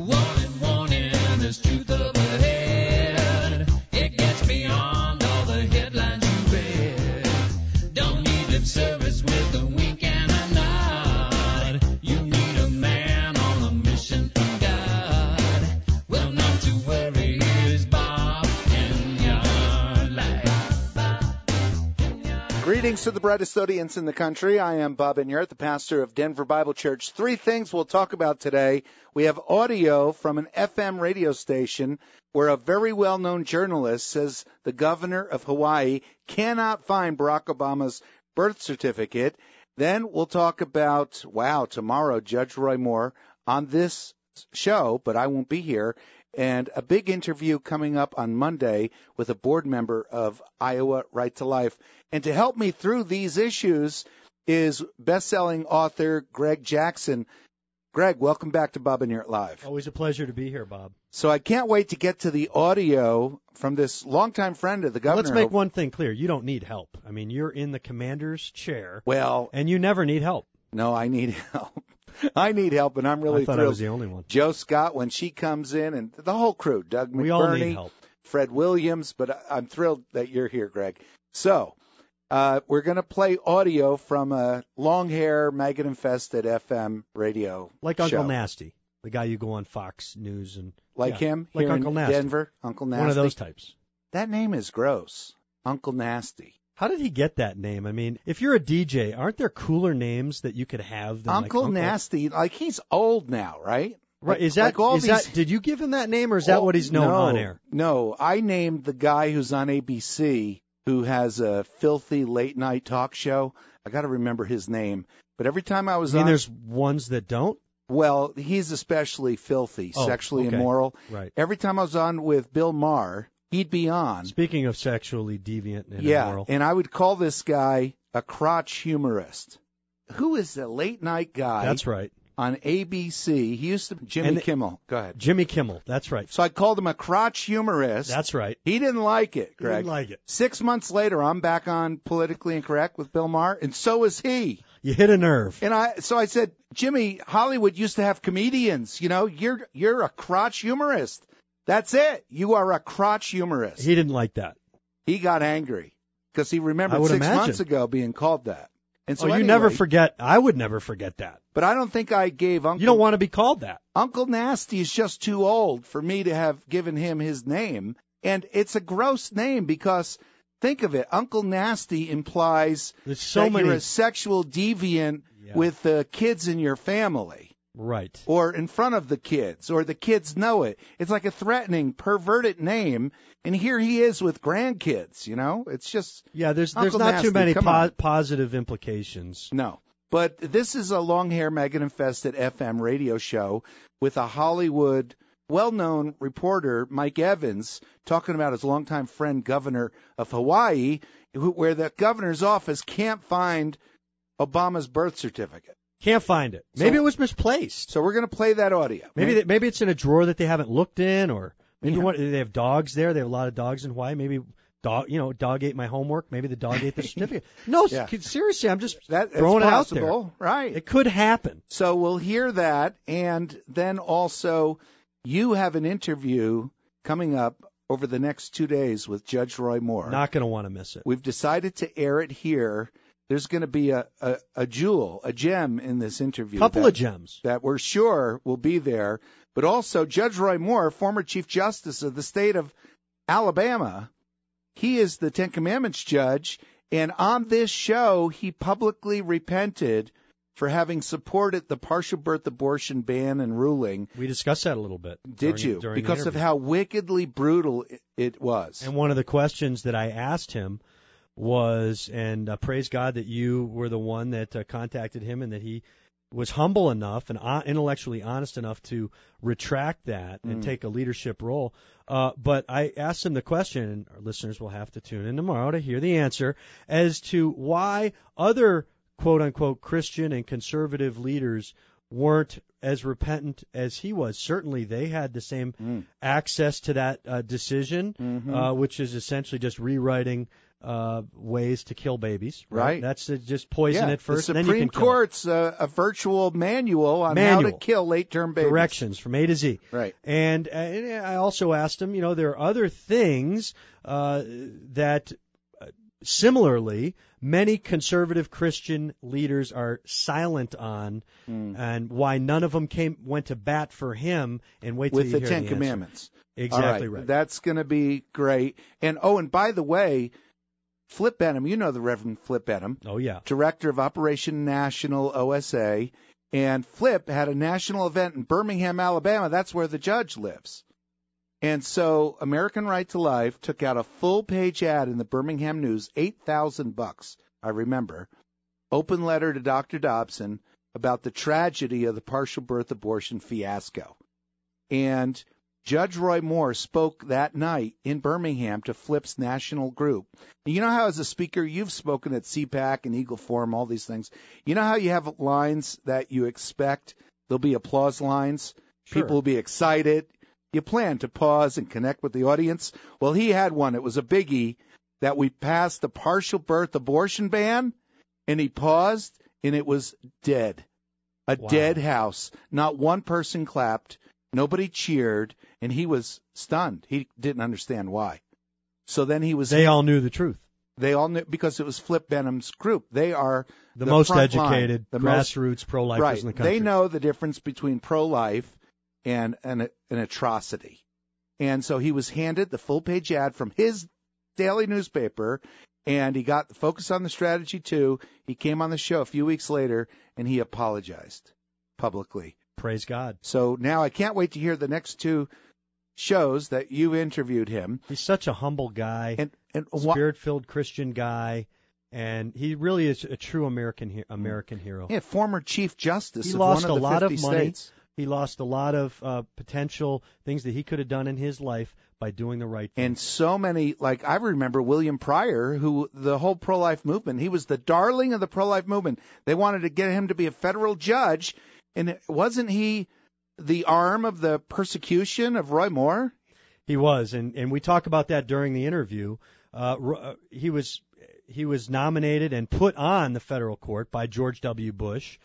Warning, warning, there's truth up ahead. It gets beyond all the headlines you read. Don't need lip service with a wink and a nod. You need a man on a mission from God. Well, not to worry, here's Bob in your life. Greetings to the brightest audience in the country. I am Bob Enyart, the pastor of Denver Bible Church. Three things we'll talk about today. We have audio from an FM radio station where a very well-known journalist says the governor of Hawaii cannot find Barack Obama's birth certificate. Then we'll talk about, tomorrow, Judge Roy Moore on this show, but I won't be here, and a big interview coming up on Monday with a board member of Iowa Right to Life. And to help me through these issues is best-selling author Greg Jackson. Greg, welcome back to Bob Enyart Live. Always a pleasure to be here, Bob. So I can't wait to get to the audio from this longtime friend of the governor. Let's make one thing clear. You don't need help. I mean, you're in the commander's chair. Well, and you never need help. No, I need help. I need help, and I'm really I thought thrilled. I was the only one. Joe Scott, when she comes in, and the whole crew, Doug McBurney, we all need help. Fred Williams, but I'm thrilled that you're here, Greg. So we're going to play audio from a long-hair, maggot-infested FM radio Like Uncle show. Nasty, the guy you go on Fox News and him like here Uncle in Nasty. Denver, Uncle Nasty. One of those types. That name is gross, Uncle Nasty. How did he get that name? I mean, if you're a DJ, aren't there cooler names that you could have than Uncle like Nasty? Like, he's old now, right? Right. Did you give him that name, or is that what he's known on air? No, I named the guy who's on ABC who has a filthy late-night talk show. I got to remember his name. But every time I was on... there's ones that don't? Well, he's especially filthy, sexually immoral. Right. Every time I was on with Bill Maher, he'd be on. Speaking of sexually deviant and immoral. And I would call this guy a crotch humorist. Who is the late-night guy? That's right. On ABC. He used to be Jimmy Kimmel. Go ahead. Jimmy Kimmel. That's right. So I called him a crotch humorist. That's right. He didn't like it, Greg. He didn't like it. 6 months later, I'm back on Politically Incorrect with Bill Maher, and so is he. You hit a nerve. And I said, Jimmy, Hollywood used to have comedians. You know, you're a crotch humorist. That's it. You are a crotch humorist. He didn't like that. He got angry because he remembered 6 months ago being called that. And so you never forget. I would never forget that. But I don't think I gave Uncle... You don't want to be called that. Uncle Nasty is just too old for me to have given him his name. And it's a gross name because, think of it, Uncle Nasty implies you're a sexual deviant with the kids in your family. Right. Or in front of the kids, or the kids know it. It's like a threatening, perverted name. And here he is with grandkids, you know? It's just... Yeah, there's Uncle not Nasty, too many positive implications. No. But this is a long-hair, maggot-infested FM radio show with a Hollywood, well-known reporter, Mike Evans, talking about his longtime friend, governor of Hawaii, where the governor's office can't find Obama's birth certificate. Can't find it. Maybe it was misplaced. So we're going to play that audio. Maybe it's in a drawer that they haven't looked in, or maybe they have dogs there. They have a lot of dogs in Hawaii. Maybe dog ate my homework. Maybe the dog ate the certificate. No, seriously, I'm just throwing it out there. Right. It could happen. So we'll hear that, and then also you have an interview coming up over the next 2 days with Judge Roy Moore. Not going to want to miss it. We've decided to air it here. There's going to be a jewel, a gem in this interview. Couple of gems. That we're sure will be there. But also, Judge Roy Moore, former Chief Justice of the state of Alabama, he is the Ten Commandments judge. And on this show, he publicly repented for having supported the partial birth abortion ban and ruling. We discussed that a little bit. Did you? Because of how wickedly brutal it was. And one of the questions that I asked him was, and praise God that you were the one that contacted him and that he was humble enough and intellectually honest enough to retract that and take a leadership role. But I asked him the question, and our listeners will have to tune in tomorrow to hear the answer, as to why other quote-unquote Christian and conservative leaders weren't as repentant as he was. Certainly they had the same access to that decision, which is essentially just rewriting ways to kill babies. Right. That's just poison it first, the and then you Supreme can kill it. Court's a virtual manual on how to kill late-term babies. Directions from A to Z. Right. And I also asked him, there are other things that similarly many conservative Christian leaders are silent on, and why none of them went to bat for him. And wait till you hear the Ten answer. Commandments. Exactly All right. That's going to be great. And by the way, Flip Benham, you know the Reverend Flip Benham. Oh, yeah. Director of Operation National OSA. And Flip had a national event in Birmingham, Alabama. That's where the judge lives. And so American Right to Life took out a full-page ad in the Birmingham News, $8,000, I remember, open letter to Dr. Dobson about the tragedy of the partial birth abortion fiasco. And Judge Roy Moore spoke that night in Birmingham to Flip's national group. And you know how as a speaker you've spoken at CPAC and Eagle Forum, all these things. You know how you have lines that you expect? There'll be applause lines. Sure. People will be excited. You plan to pause and connect with the audience. Well, he had one. It was a biggie that we passed the partial birth abortion ban, and he paused, and it was dead. Dead house. Not one person clapped. Nobody cheered, and he was stunned. He didn't understand why. So then They all knew the truth. They all knew because it was Flip Benham's group. They are the most educated, the grassroots pro-lifers in the country. They know the difference between pro-life and an atrocity. And so he was handed the full-page ad from his daily newspaper, and he got the Focus on the Strategy too. He came on the show a few weeks later, and he apologized publicly. Praise God. So now I can't wait to hear the next two shows that you interviewed him. He's such a humble guy, and spirit-filled Christian guy, and he really is a true American hero. Yeah, former Chief Justice he of lost one of the a lot 50 of money. states. He lost a lot of potential things that he could have done in his life by doing the right thing. And so many, like I remember William Pryor, who the whole pro-life movement, he was the darling of the pro-life movement. They wanted to get him to be a federal judge, and wasn't he the arm of the persecution of Roy Moore? He was, and we talk about that during the interview. He was nominated and put on the federal court by George W. Bush.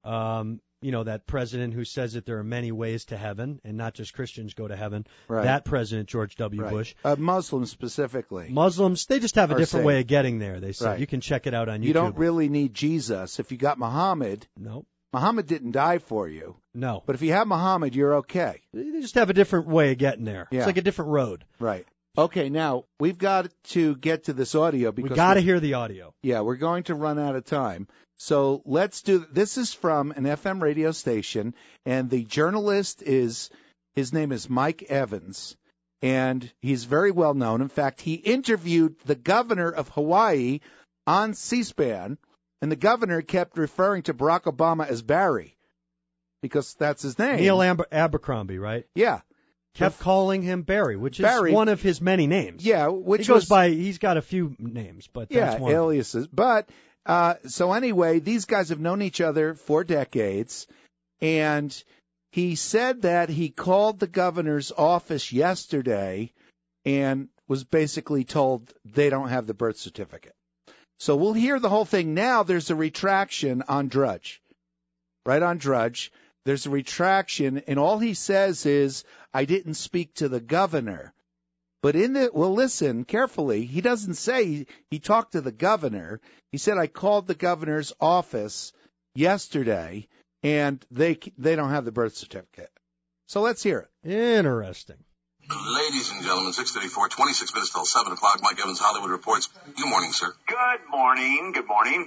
That president who says that there are many ways to heaven and not just Christians go to heaven. Right. That president, George W. Bush. Muslims specifically. Muslims, they just have a different way of getting there, they say. Right. You can check it out on YouTube. You don't really need Jesus. If you got Muhammad, no. Muhammad didn't die for you. No. But if you have Muhammad, you're okay. They just have a different way of getting there. Yeah. It's like a different road. Right. Okay, now we've got to get to this audio because we got to hear the audio. Yeah, we're going to run out of time. So let's do this. Is from an FM radio station, and the journalist his name is Mike Evans, and he's very well known. In fact, he interviewed the governor of Hawaii on C-SPAN, and the governor kept referring to Barack Obama as Barry because that's his name. Neil Abercrombie, right? Yeah. Kept calling him Barry, which is Barry, one of his many names. Yeah, he's got a few names, but that's one. Aliases. But so anyway, these guys have known each other for decades, and he said that he called the governor's office yesterday and was basically told they don't have the birth certificate. So we'll hear the whole thing. Now there's a retraction on Drudge. Right on Drudge. There's a retraction, and all he says is, I didn't speak to the governor. But listen carefully. He doesn't say he talked to the governor. He said, I called the governor's office yesterday, and they don't have the birth certificate. So let's hear it. Interesting. Ladies and gentlemen, 6:34, 26 minutes till 7 o'clock. Mike Evans, Hollywood Reports. Good morning, sir. Good morning. Good morning.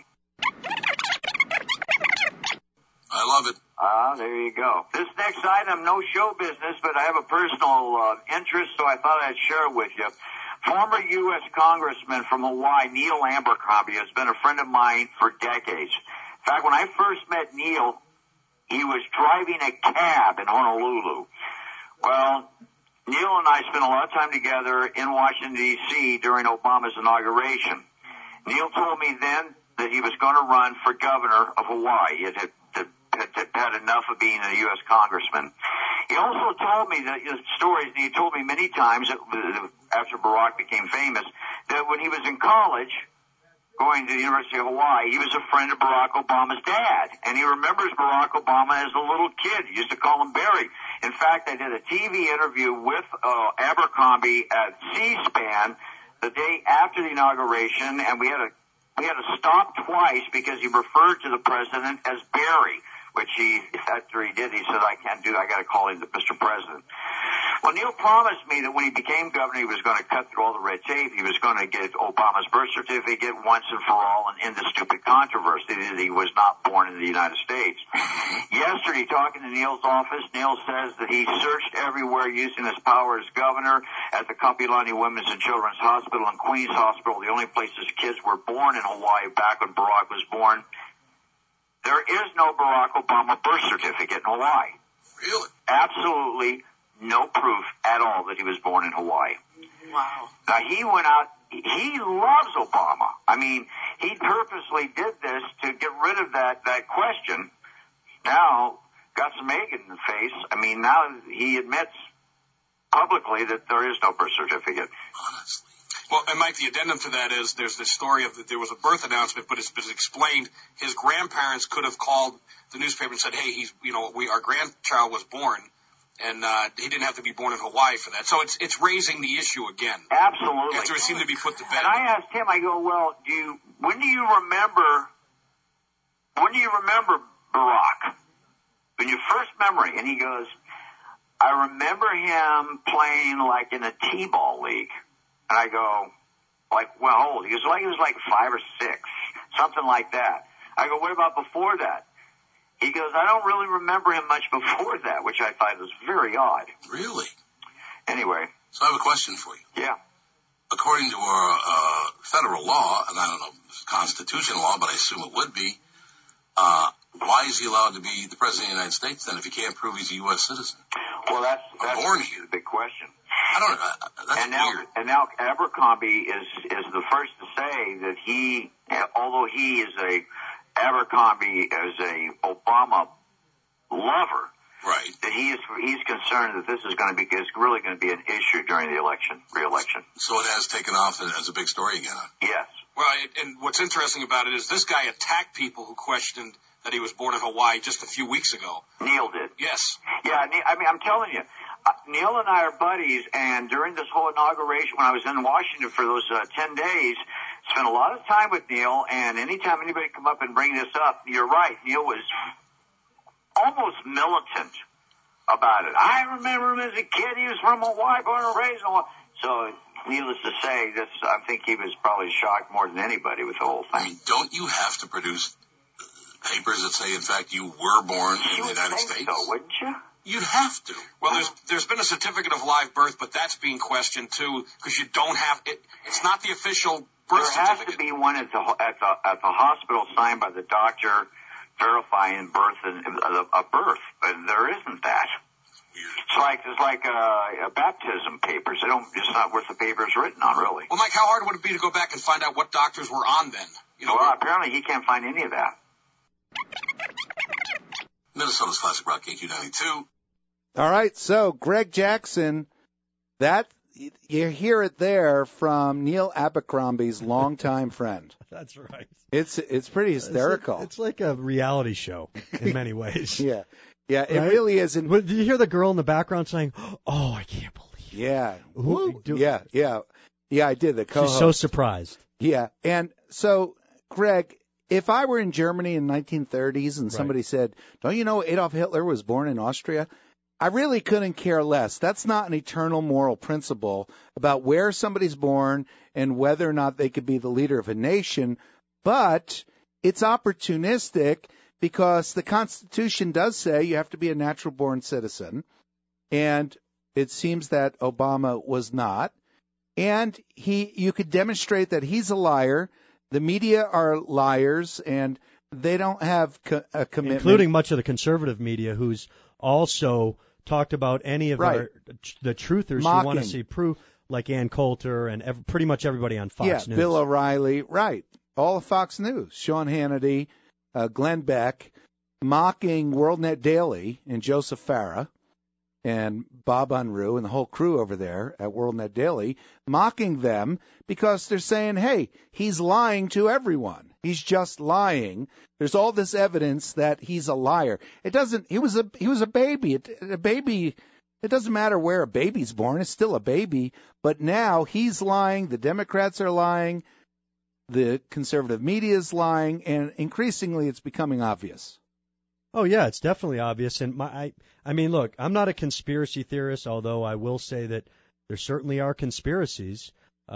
I love it. There you go. This next item, no show business, but I have a personal interest, so I thought I'd share it with you. Former U.S. Congressman from Hawaii, Neil Abercrombie, has been a friend of mine for decades. In fact, when I first met Neil, he was driving a cab in Honolulu. Well, Neil and I spent a lot of time together in Washington, D.C. during Obama's inauguration. Neil told me then that he was going to run for governor of Hawaii. It had enough of being a U.S. congressman. He also told me that his stories, and he told me many times that after Barack became famous, that when he was in college, going to the University of Hawaii, he was a friend of Barack Obama's dad, and he remembers Barack Obama as a little kid. He used to call him Barry. In fact, I did a TV interview with Abercrombie at C-SPAN the day after the inauguration, and we had to stop twice because he referred to the president as Barry, which after he did, he said, I got to call him the Mr. President. Well, Neil promised me that when he became governor, he was going to cut through all the red tape. He was going to get Obama's birth certificate once and for all and end the stupid controversy that he was not born in the United States. Yesterday, talking to Neil's office, Neil says that he searched everywhere using his power as governor at the Kapi'olani Women's and Children's Hospital and Queens Hospital, the only places kids were born in Hawaii back when Barack was born. There is no Barack Obama birth certificate in Hawaii. Really? Absolutely no proof at all that he was born in Hawaii. Wow. Now, he went out, he loves Obama. I mean, he purposely did this to get rid of that question. Now, got some egg in the face. I mean, now he admits publicly that there is no birth certificate. Honestly. Well, and Mike, the addendum to that is there's this story of that there was a birth announcement, but it's been explained his grandparents could have called the newspaper and said, hey, our grandchild was born, and he didn't have to be born in Hawaii for that. So it's raising the issue again. Absolutely. After it seemed to be put to bed. And I asked him, I go, well, when do you remember Barack? When your first memory? And he goes, I remember him playing like in a T-ball league. And I go, well, how old? He goes, he was like 5 or 6, something like that. I go, what about before that? He goes, I don't really remember him much before that, which I thought was very odd. Really? Anyway. So I have a question for you. Yeah. According to our federal law, and I don't know if it's constitutional law, but I assume it would be, why is he allowed to be the president of the United States then if he can't prove he's a U.S. citizen? Well, that's born a big question. I don't know. That's weird. And now Abercrombie is the first to say that he, although he is Abercrombie is a Obama lover, right? That he's concerned that this is really going to be an issue during the re-election. So it has taken off as a big story again. Yes. Well, and what's interesting about it is this guy attacked people who questioned that he was born in Hawaii just a few weeks ago. Neil did. Yes. Yeah, I mean, I'm telling you, Neil and I are buddies, and during this whole inauguration, when I was in Washington for those 10 days, spent a lot of time with Neil, and anytime anybody come up and bring this up, you're right, Neil was almost militant about it. I remember him as a kid. He was from Hawaii, born and raised in Hawaii. So, needless to say, I think he was probably shocked more than anybody with the whole thing. I mean, don't you have to produce papers that say, in fact, you were born in the United States? So, wouldn't you? You'd have to. Well, there's been a certificate of live birth, but that's being questioned too because you don't have it. It's not the official birth certificate. There has to be one at the hospital signed by the doctor verifying a birth, but there isn't that. It's like baptism papers. It's not worth the paper it's written on, really. Well, Mike, how hard would it be to go back and find out what doctors were on then? Well, apparently he can't find any of that. Minnesota's Classic Rock 8292. All right, so Greg Jackson, that you hear it there from Neil Abercrombie's longtime friend. That's right. It's pretty hysterical. It's like a reality show in many ways. Yeah, it right? really is. And did you hear the girl in the background saying, "Oh, I can't believe"? Yeah. Yeah, I did. The co-host. She's so surprised. Yeah, and so Greg, if I were in Germany in 1930s and somebody said, "Don't you know Adolf Hitler was born in Austria?" I really couldn't care less. That's not an eternal moral principle about where somebody's born and whether or not they could be the leader of a nation, but it's opportunistic because the Constitution does say you have to be a natural-born citizen, and it seems that Obama was not. And you could demonstrate that he's a liar. The media are liars, and they don't have a commitment. Including much of the conservative media, who's also talked about any of the truthers Mocking. who want to see proof, like Ann Coulter and pretty much everybody on Fox News. Bill O'Reilly, right. All of Fox News. Sean Hannity, Glenn Beck, mocking WorldNet Daily and Joseph Farah. and Bob Unruh and the whole crew over there at WorldNet Daily, mocking them because they're saying, hey, he's lying to everyone. He's just lying. There's all this evidence that he's a liar. He was a baby. A baby, it doesn't matter where a baby's born. It's still a baby. But now he's lying. The Democrats are lying. The conservative media is lying. And increasingly it's becoming obvious. Oh, yeah, it's definitely obvious. And I mean, look, I'm not a conspiracy theorist, although I will say that there certainly are conspiracies.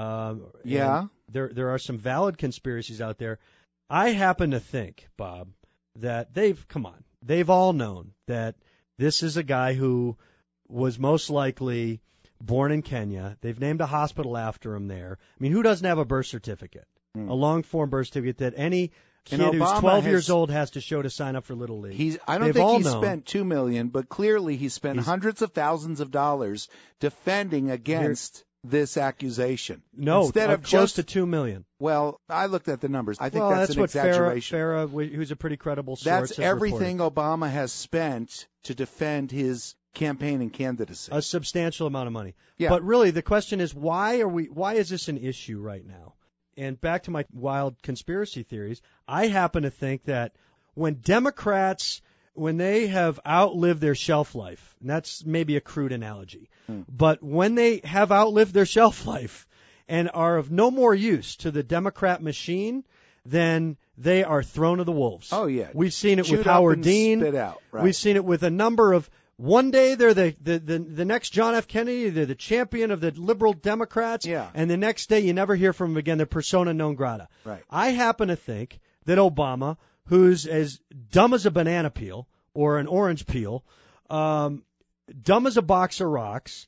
Yeah. There are some valid conspiracies out there. I happen to think, Bob, that they've all known that this is a guy who was most likely born in Kenya. They've named a hospital after him there. I mean, who doesn't have a birth certificate? A long-form birth certificate that any kid who's 12 years old has to show to sign up for Little League. I don't think he spent $2 million, but clearly he spent hundreds of thousands of dollars defending against this accusation. No, instead of close to $2 million. Well, I looked at the numbers. I think that's an exaggeration. Farah, who's a pretty credible source, that's everything Obama has spent to defend his campaign and candidacy. A substantial amount of money. Yeah. But really, the question is, why is this an issue right now? And back to my wild conspiracy theories, I happen to think that when Democrats, when they have outlived their shelf life, and that's maybe a crude analogy, but when they have outlived their shelf life and are of no more use to the Democrat machine, then they are thrown to the wolves. Oh, yeah. We've seen it Chewed with Howard up and Dean. Spit out. Right. We've seen it with a number of. One day they're the next John F. Kennedy, they're the champion of the liberal Democrats, and the next day you never hear from them again. They're persona non grata. Right. I happen to think that Obama, who's as dumb as a banana peel or an orange peel, dumb as a box of rocks,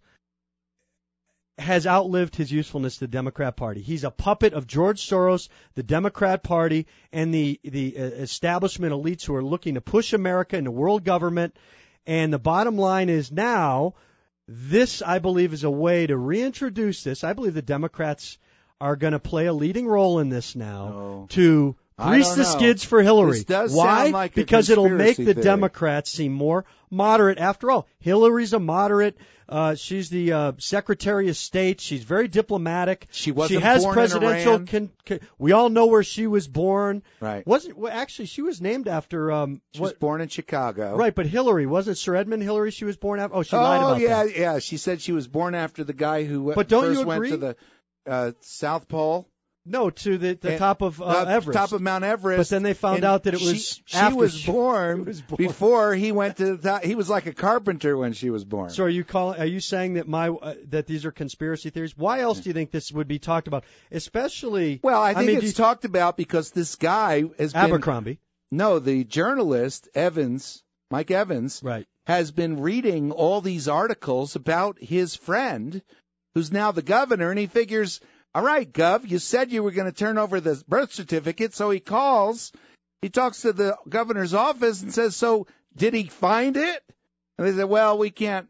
has outlived his usefulness to the Democrat Party. He's a puppet of George Soros, the Democrat Party, and the establishment elites who are looking to push America into world government. And the bottom line is now, this, I believe, is a way to reintroduce this. I believe the Democrats are going to play a leading role in this now to grease the skids for Hillary. This does Why? sound like Because it'll make the theory. Democrats seem more moderate. After all, Hillary's a moderate. She's the Secretary of State. She's very diplomatic. She wasn't has born presidential. in Iran. We all know where she was born. Right. Actually, she was named after. She was born in Chicago. Right, but Hillary wasn't Sir Edmund Hillary. She was born after. Oh, she lied about that. Oh, yeah. She said she was born after the guy who But don't first you agree? went to the South Pole. No, to the top of Everest. Top of Mount Everest. But then they found out that it was she was born before he went to he was like a carpenter when she was born. So are you saying that that these are conspiracy theories? Why else do you think this would be talked about? Especially I think it's talked about because this guy has Abercrombie. The journalist Mike Evans, right, has been reading all these articles about his friend who's now the governor, and he figures, all right, Gov, you said you were going to turn over the birth certificate, so he talks to the governor's office and says, so did he find it? And they said, well, we can't,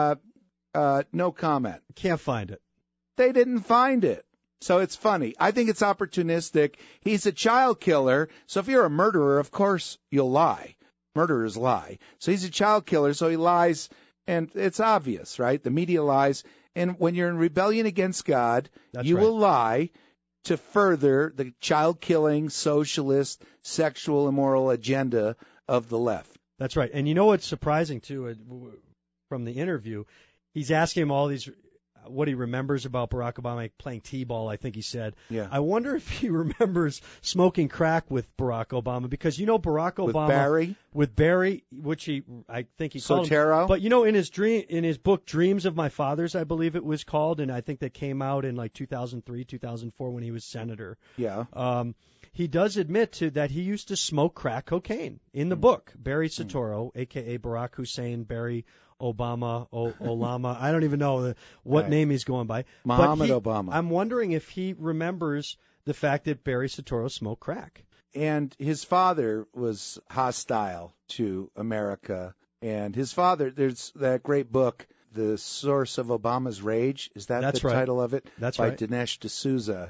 no comment. Can't find it. They didn't find it. So it's funny. I think it's opportunistic. He's a child killer, so if you're a murderer, of course you'll lie. Murderers lie. So he's a child killer, so he lies, and it's obvious, right? The media lies. And when you're in rebellion against God, you will lie to further the child-killing, socialist, sexual, immoral agenda of the left. That's right. And you know what's surprising, too, from the interview? He's asking him all these, what he remembers about Barack Obama playing T-ball, I think he said. Yeah. I wonder if he remembers smoking crack with Barack Obama, because Barack Obama with Barry, which I think he called Sotero. Him. But in his book Dreams of My Fathers, I believe it was called, and I think that came out in like 2003, 2004 when he was senator. Yeah. He does admit that he used to smoke crack cocaine in the book. Barry Soetoro, a.k.a. Barack Hussein, Barry Obama, Olama. I don't even know what name he's going by. Muhammad Obama. I'm wondering if he remembers the fact that Barry Soetoro smoked crack. And his father was hostile to America. And his father, there's that great book, The Source of Obama's Rage. Is that the title of it? That's by right. Dinesh D'Souza.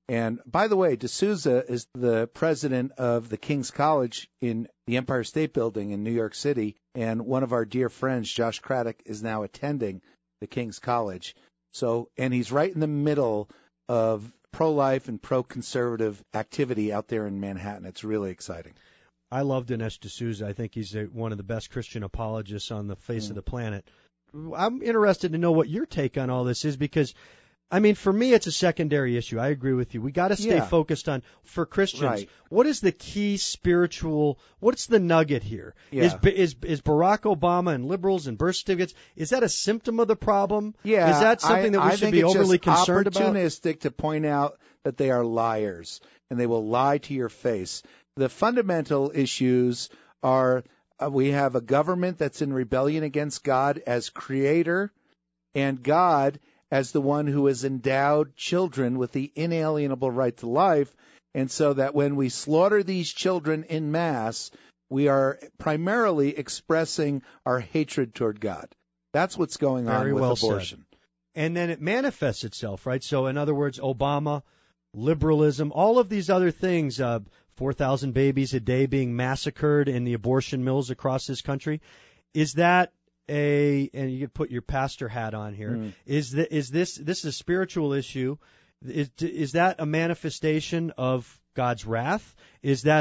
And by the way, D'Souza is the president of the King's College in the Empire State Building in New York City, and one of our dear friends, Josh Craddock, is now attending the King's College. So, and he's right in the middle of pro-life and pro-conservative activity out there in Manhattan. It's really exciting. I love Dinesh D'Souza. I think he's one of the best Christian apologists on the face of the planet. I'm interested to know what your take on all this is because, I mean, for me, it's a secondary issue. I agree with you. We got to stay focused on, for Christians, Right. what is the key spiritual, what's the nugget here? Yeah. Is Barack Obama and liberals and birth certificates, is that a symptom of the problem? Yeah, Is that something that we I should think be it's overly just concerned about? opportunistic to point out that they are liars, and they will lie to your face. The fundamental issues are we have a government that's in rebellion against God as creator, and God as the one who has endowed children with the inalienable right to life, and so that when we slaughter these children in mass, we are primarily expressing our hatred toward God. That's what's going on Very with well abortion. said. And then it manifests itself, right? So in other words, Obama, liberalism, all of these other things, 4,000 babies a day being massacred in the abortion mills across this country, is that and you could put your pastor hat on here, is this a spiritual issue? Is that a manifestation of God's wrath? Is that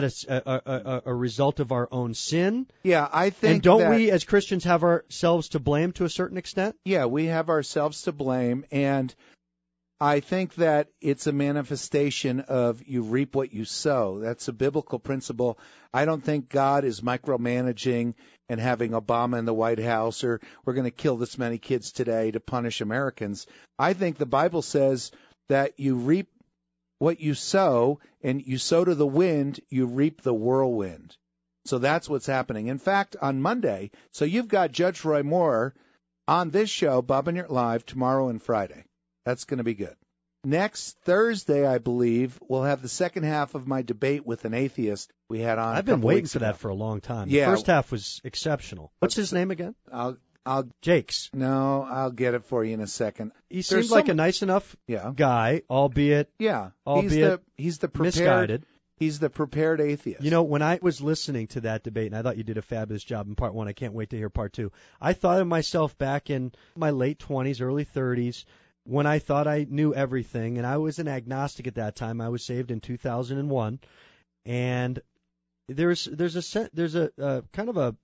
a result of our own sin? Yeah, I think And don't that, we as Christians have ourselves to blame to a certain extent? Yeah, we have ourselves to blame, and I think that it's a manifestation of you reap what you sow. That's a biblical principle. I don't think God is micromanaging and having Obama in the White House, or we're going to kill this many kids today to punish Americans. I think the Bible says that you reap what you sow, and you sow to the wind, you reap the whirlwind. So that's what's happening. In fact, on Monday, so you've got Judge Roy Moore on this show, Bob and Yurt Live, tomorrow and Friday. That's going to be good. Next Thursday, I believe, we'll have the second half of my debate with an atheist we had on. I've been waiting for that for a long time. Yeah. The first half was exceptional. What's his name again? Jakes. No, I'll get it for you in a second. He seems like a nice enough guy, albeit he's the prepared, misguided. He's the prepared atheist. You know, when I was listening to that debate, and I thought you did a fabulous job in part one, I can't wait to hear part two. I thought of myself back in my late 20s, early 30s, when I thought I knew everything, and I was an agnostic at that time. I was saved in 2001, and there's a kind of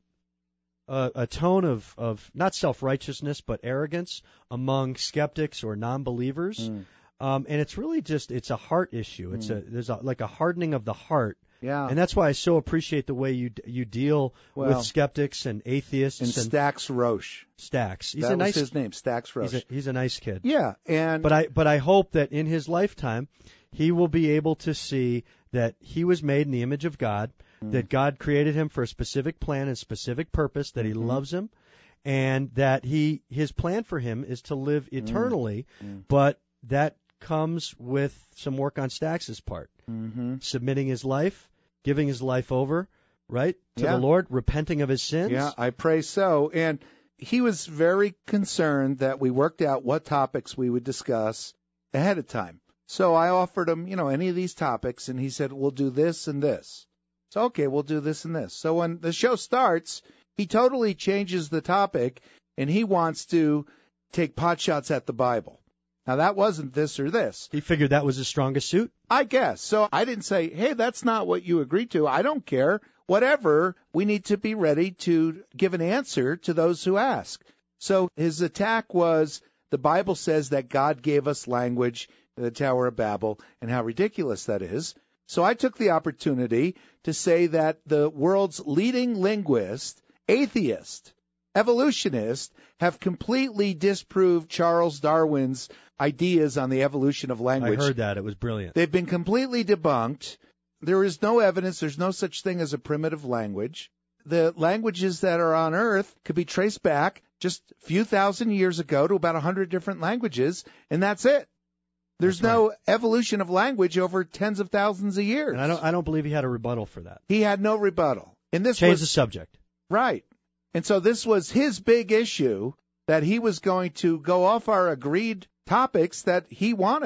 a tone of not self-righteousness but arrogance among skeptics or non-believers, and it's really it's a heart issue. There's like a hardening of the heart. Yeah. And that's why I so appreciate the way you deal with skeptics and atheists. And Stax Roche. Stax. That was his name, Stax Roche. He's a nice kid. Yeah. But I hope that in his lifetime he will be able to see that he was made in the image of God, that God created him for a specific plan and specific purpose, that he loves him, and that his plan for him is to live eternally, but that comes with some work on Stax's part. Submitting his life, giving his life over, right, to the Lord, repenting of his sins. Yeah, I pray so. And he was very concerned that we worked out what topics we would discuss ahead of time. So I offered him, any of these topics, and he said, we'll do this and this. So, okay, we'll do this and this. So when the show starts, he totally changes the topic, and he wants to take pot shots at the Bible. Now, that wasn't this or this. He figured that was his strongest suit? I guess. So I didn't say, hey, that's not what you agreed to. I don't care. Whatever, we need to be ready to give an answer to those who ask. So his attack was, the Bible says that God gave us language, the Tower of Babel, and how ridiculous that is. So I took the opportunity to say that the world's leading linguist, atheist, evolutionists have completely disproved Charles Darwin's ideas on the evolution of language. I heard that. It was brilliant. They've been completely debunked. There is no evidence. There's no such thing as a primitive language. The languages that are on Earth could be traced back just a few thousand years ago to about 100 different languages, and that's it. There's no evolution of language over tens of thousands of years. And I don't believe he had a rebuttal for that. He had no rebuttal. And this Change the subject. Right. And so this was his big issue, that he was going to go off our agreed topics that he wanted.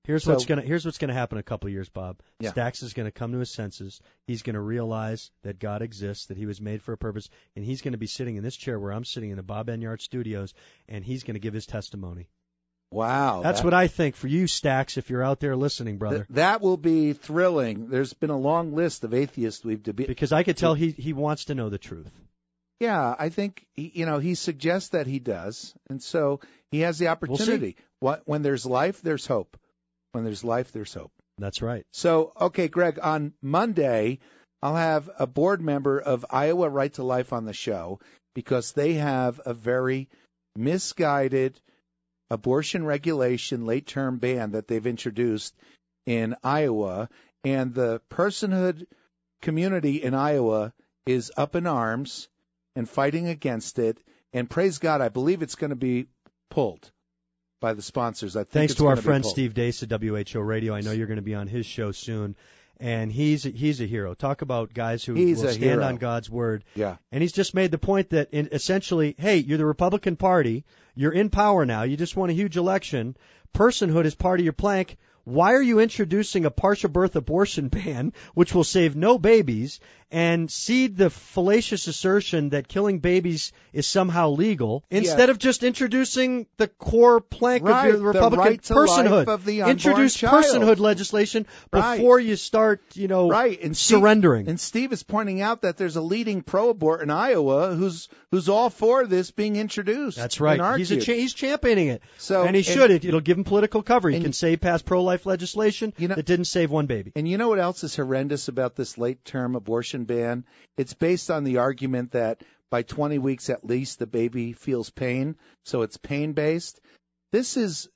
Here's what's gonna happen in a couple of years, Bob. Yeah. Stax is gonna come to his senses. He's gonna realize that God exists, that he was made for a purpose, and he's gonna be sitting in this chair where I'm sitting in the Bob Enyart Studios, and he's gonna give his testimony. Wow. That's what I think for you, Stax, if you're out there listening, brother. That will be thrilling. There's been a long list of atheists we've debated. Because I could tell he wants to know the truth. Yeah, I think he suggests that he does, and so he has the opportunity. When there's life, there's hope. When there's life, there's hope. That's right. So, okay, Greg, on Monday, I'll have a board member of Iowa Right to Life on the show because they have a very misguided abortion regulation late-term ban that they've introduced in Iowa, and the personhood community in Iowa is up in arms and fighting against it, and praise God, I believe it's going to be pulled by the sponsors. I think Thanks it's to our gonna be friend pulled. Steve Dace at WHO Radio. I know you're going to be on his show soon, and he's a hero. Talk about guys who will stand hero. on God's word. Yeah. And he's just made the point that essentially, hey, you're the Republican Party. You're in power now. You just won a huge election. Personhood is part of your plank. Why are you introducing a partial birth abortion ban, which will save no babies, and seed the fallacious assertion that killing babies is somehow legal, instead of just introducing the core plank of your Republican right to personhood? life of the unborn Introduce child. personhood legislation before you start, and surrendering. And Steve is pointing out that there's a leading pro-abort in Iowa who's all for this being introduced. That's right. and He's argued. he's championing it. So, and he should. It'll give him political cover. He can say he passed pro-life legislation that didn't save one baby. And you know what else is horrendous about this late-term abortion ban? It's based on the argument that by 20 weeks at least the baby feels pain, so it's pain-based. This is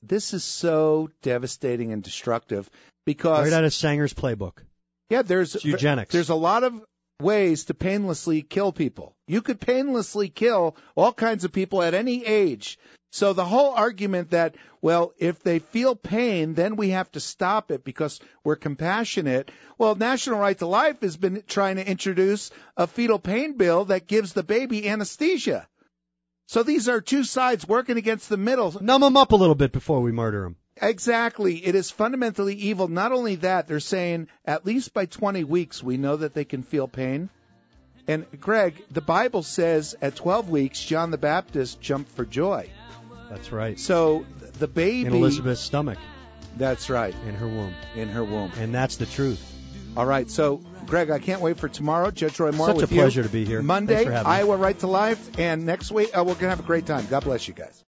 so devastating and destructive because right out of Sanger's playbook. Yeah, it's eugenics. There's a lot of ways to painlessly kill people. You could painlessly kill all kinds of people at any age. So the whole argument that, well, if they feel pain, then we have to stop it because we're compassionate. Well, National Right to Life has been trying to introduce a fetal pain bill that gives the baby anesthesia. So these are two sides working against the middle. Numb them up a little bit before we murder them. Exactly. It is fundamentally evil. Not only that, they're saying at least by 20 weeks we know that they can feel pain. And, Greg, the Bible says at 12 weeks John the Baptist jumped for joy. That's right. So the baby... in Elizabeth's stomach. That's right. In her womb. In her womb. And that's the truth. All right. So, Greg, I can't wait for tomorrow. Judge Roy Moore with you. Such a pleasure to be here. Monday, Thanks for having me. Iowa Right to Life. And next week, we're going to have a great time. God bless you guys.